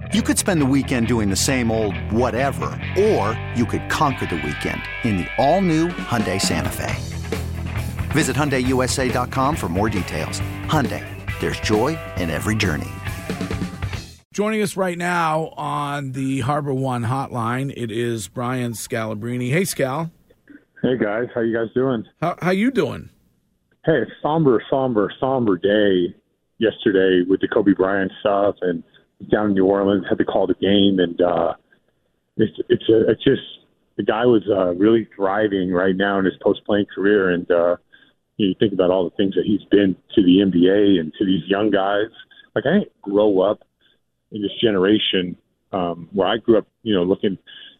You could spend the weekend doing the same old whatever, or you could conquer the weekend in the all-new Hyundai Santa Fe. Visit HyundaiUSA.com for more details. Hyundai, there's joy in every journey. Joining us right now on the Harbor One hotline, it is Brian Scalabrine. Hey, Scal. Hey, guys. How you guys doing? How you doing? Hey, somber day yesterday with the Kobe Bryant stuff, and down in New Orleans, had to call the game, and it's just the guy was really thriving right now in his post-playing career, and you think about all the things that he's been to the NBA and to these young guys. Like, I didn't grow up in this generation where I grew up, looking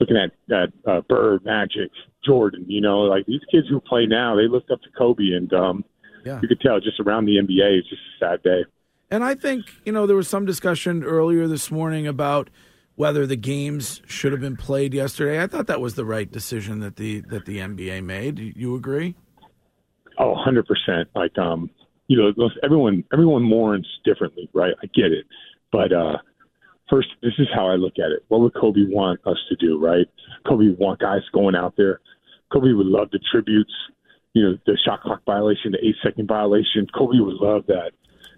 at Bird, Magic, Jordan. Like these kids who play now, they looked up to Kobe, and you could tell just around the NBA, it's just a sad day. And I think, there was some discussion earlier this morning about whether the games should have been played yesterday. I thought that was the right decision that the NBA made. You agree? Oh, 100%. Like, everyone mourns differently, right? I get it. But first, this is how I look at it. What would Kobe want us to do, right? Kobe would want guys going out there. Kobe would love the tributes, the shot clock violation, the 8-second violation. Kobe would love that.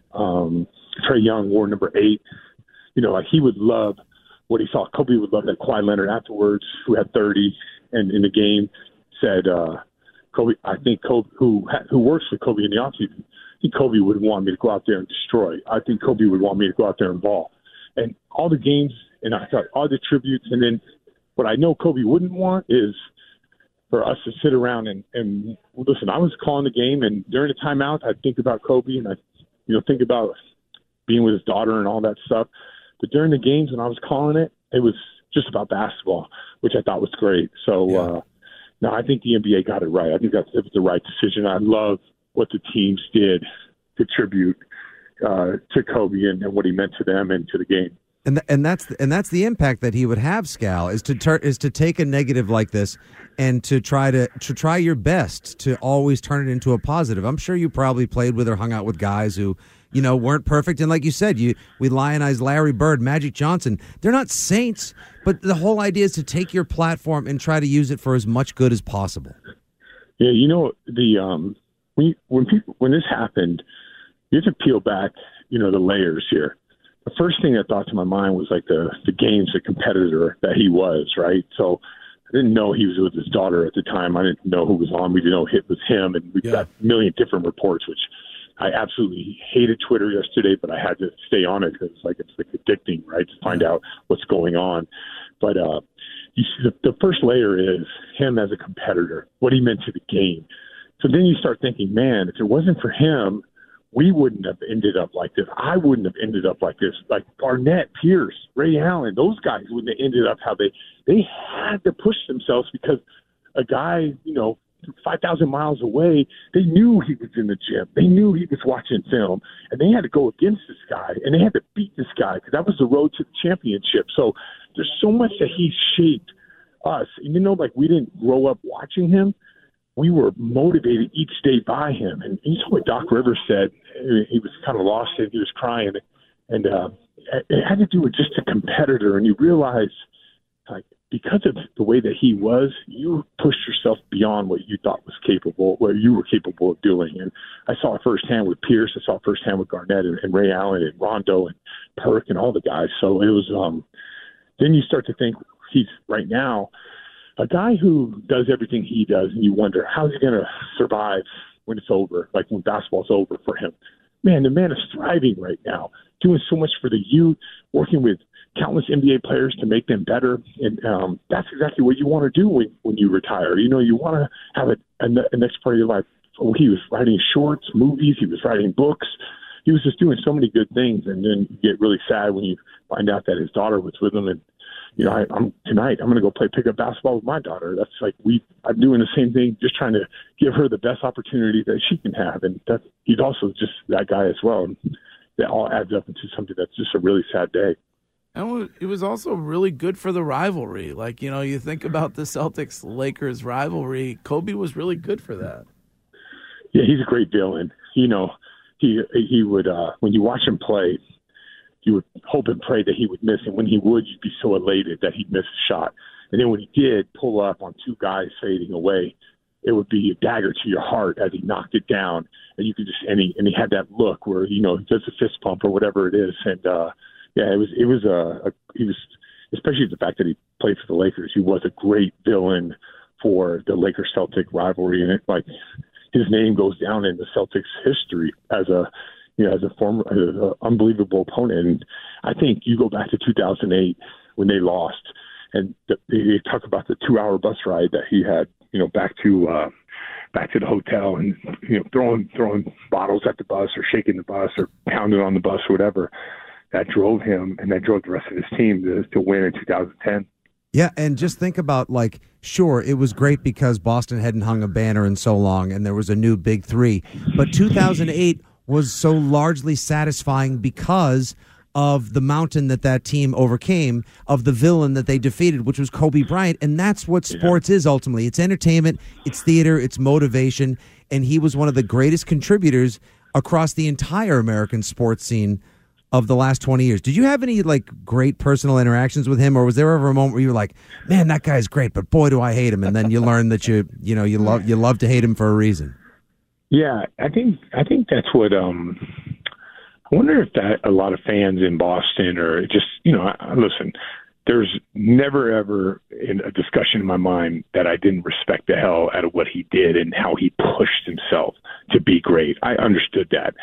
Trae Young wore number 8. Like he would love what he saw. Kobe would love that Kawhi Leonard afterwards, who had 30, and in the game said, Kobe, I think Kobe, who works for Kobe in the offseason, I think Kobe would want me to go out there and destroy. I think Kobe would want me to go out there and ball. And all the games, and I thought all the tributes, and then what I know Kobe wouldn't want is for us to sit around and listen. I was calling the game, and during the timeout, I'd think about Kobe, and I think about being with his daughter and all that stuff. But during the games when I was calling it, it was just about basketball, which I thought was great. So, no, I think the NBA got it right. I think it was the right decision. I love what the teams did to tribute to Kobe and what he meant to them and to the game. And that's the impact that he would have, Scal, is to take a negative like this and to try your best to always turn it into a positive. I'm sure you probably played with or hung out with guys who, weren't perfect. And like you said, we lionize Larry Bird, Magic Johnson. They're not saints, but the whole idea is to take your platform and try to use it for as much good as possible. Yeah, when this happened, you have to peel back, the layers here. The first thing that thought to my mind was like the games, the competitor that he was, right? So I didn't know he was with his daughter at the time. I didn't know who was on. We didn't know it was him. And we got a million different reports, which I absolutely hated Twitter yesterday, but I had to stay on it because it's addicting, right, to find out what's going on. But you see, the first layer is him as a competitor, what he meant to the game. So then you start thinking, man, if it wasn't for him, we wouldn't have ended up like this. I wouldn't have ended up like this. Like Garnett, Pierce, Ray Allen, those guys wouldn't have ended up how they had to push themselves because a guy, 5,000 miles away, they knew he was in the gym. They knew he was watching film, and they had to go against this guy, and they had to beat this guy because that was the road to the championship. So there's so much that he shaped us. Even though, we didn't grow up watching him, we were motivated each day by him. And you saw what Doc Rivers said. He was kind of lost and he was crying. And it had to do with just a competitor. And you realize, because of the way that he was, you pushed yourself beyond what you thought was capable, what you were capable of doing. And I saw it firsthand with Pierce. I saw it firsthand with Garnett and Ray Allen and Rondo and Perk and all the guys. So it was then you start to think he's right now a guy who does everything he does, and you wonder, how's he going to survive when it's over, like when basketball's over for him? Man, the man is thriving right now, doing so much for the youth, working with countless NBA players to make them better. And that's exactly what you want to do when you retire. You want to have a next part of your life. He was writing shorts, movies, he was writing books. He was just doing so many good things. And then you get really sad when you find out that his daughter was with him. And tonight I'm going to go play pickup basketball with my daughter. That's I'm doing the same thing, just trying to give her the best opportunity that she can have. And he's also just that guy as well. And that all adds up into something that's just a really sad day. And it was also really good for the rivalry. You think about the Celtics-Lakers rivalry. Kobe was really good for that. Yeah, he's a great villain. He would, when you watch him play, you would hope and pray that he would miss. And when he would, you'd be so elated that he'd miss a shot. And then when he did pull up on two guys fading away, it would be a dagger to your heart as he knocked it down. And you could just, and he had that look where, he does a fist pump or whatever it is. And, he was, especially the fact that he played for the Lakers, he was a great villain for the Lakers-Celtic rivalry. And his name goes down in the Celtics history as an unbelievable opponent. And I think you go back to 2008 when they lost, and they talk about the 2-hour bus ride that he had, back to the hotel, and throwing bottles at the bus or shaking the bus or pounding on the bus or whatever. That drove him, and that drove the rest of his team to win in 2010. Yeah, and just think about, sure, it was great because Boston hadn't hung a banner in so long, and there was a new big three. But 2008 was so largely satisfying because of the mountain that team overcame, of the villain that they defeated, which was Kobe Bryant. And that's what sports is ultimately. It's entertainment, it's theater, it's motivation. And he was one of the greatest contributors across the entire American sports scene of the last 20 years. Did you have any great personal interactions with him, or was there ever a moment where you were like, man, that guy's great, but boy, do I hate him? And then you learn that you love to hate him for a reason. Yeah, I think that's what I wonder if that a lot of fans in Boston or just, listen, there's never ever in a discussion in my mind that I didn't respect the hell out of what he did and how he pushed himself to be great. I understood that.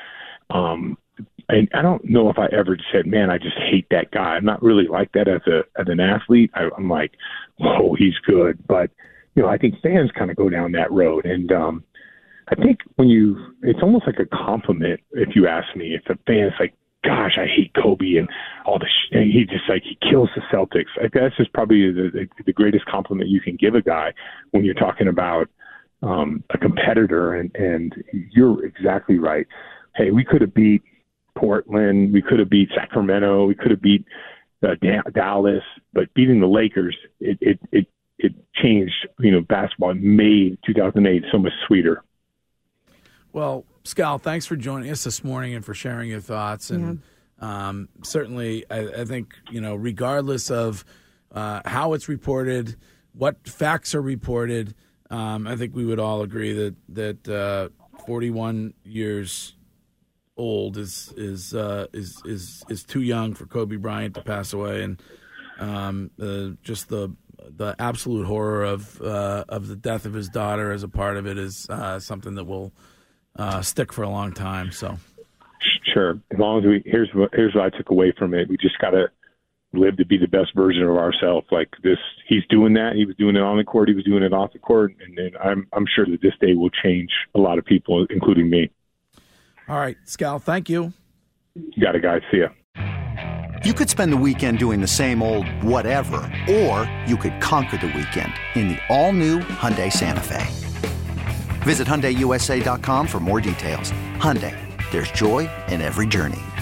And I don't know if I ever said, man, I just hate that guy. I'm not really like that as an athlete. I'm like, whoa, he's good. But, I think fans kind of go down that road. And I think it's almost like a compliment if you ask me. If a fan's like, gosh, I hate Kobe and all this, and he just he kills the Celtics. That's just probably the greatest compliment you can give a guy when you're talking about a competitor. And you're exactly right. Hey, we could have beat Portland, we could have beat Sacramento, we could have beat Dallas, but beating the Lakers, it changed, basketball. It made 2008 so much sweeter. Well, Scal, thanks for joining us this morning and for sharing your thoughts. And certainly, I think, regardless of how it's reported, what facts are reported, I think we would all agree that 41 years old is too young for Kobe Bryant to pass away, and just the absolute horror of the death of his daughter as a part of it is something that will stick for a long time. So, sure. As long as here's what I took away from it. We just got to live to be the best version of ourselves. Like this, he's doing that. He was doing it on the court. He was doing it off the court. And then I'm sure that this day will change a lot of people, including me. All right, Scal, thank you. You got it, guys. See ya. You could spend the weekend doing the same old whatever, or you could conquer the weekend in the all-new Hyundai Santa Fe. Visit HyundaiUSA.com for more details. Hyundai, there's joy in every journey.